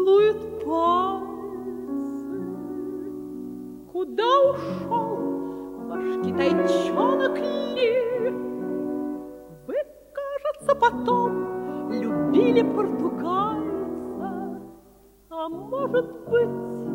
целует пальцы. Куда ушел ваш китайчонок Ли? Вы, кажется, потом любили португальца, а может быть,